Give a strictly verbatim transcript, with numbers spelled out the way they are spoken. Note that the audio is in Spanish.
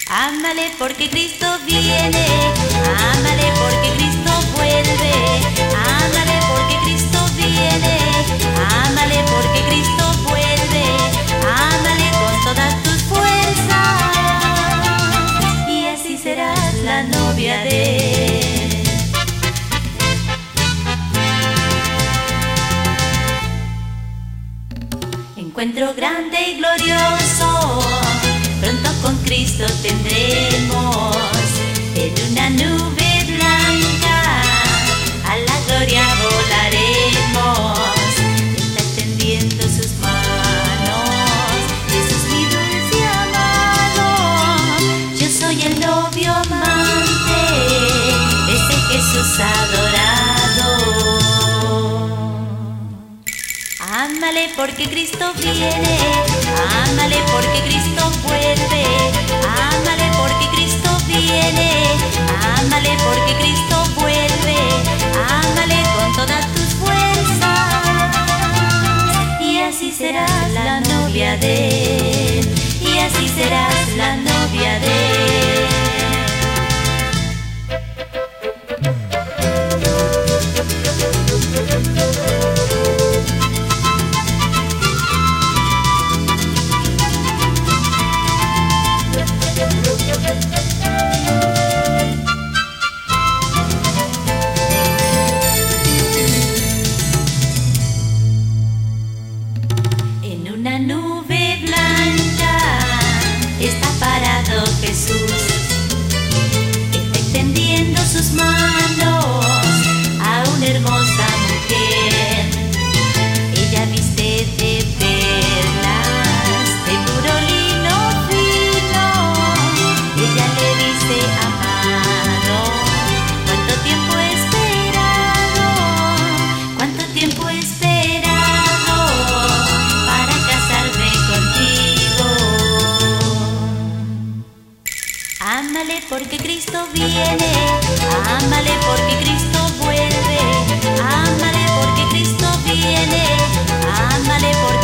Ámale porque Cristo viene, ámale porque Cristo vuelve, ámale porque Cristo viene, ámale porque Cristo vuelve, ámale con todas tus fuerzas y así serás la novia de Él. Encuentro grande y glorioso, pronto con Cristo tendremos, en una nube blanca a la gloria volaremos. Está extendiendo sus manos, Jesús mi dulce amado, yo soy el novio amante, ese Jesús adorado. Ámale porque Cristo viene, ámale porque Cristo vuelve, ámale porque Cristo viene, ámale porque Cristo vuelve, ámale con todas tus fuerzas y así serás la novia de Él, y así serás la novia de Él. En una nube blanca está parado Jesús, está extendiendo sus manos a una hermosa mujer. Ella viste de perlas, de puro lino fino. Ella le dice: amado, cuánto tiempo he esperado, cuánto tiempo he esperado para casarme contigo. Ámale porque Cristo viene, ámale porque Cristo vuelve, ámale porque Cristo viene, ámale porque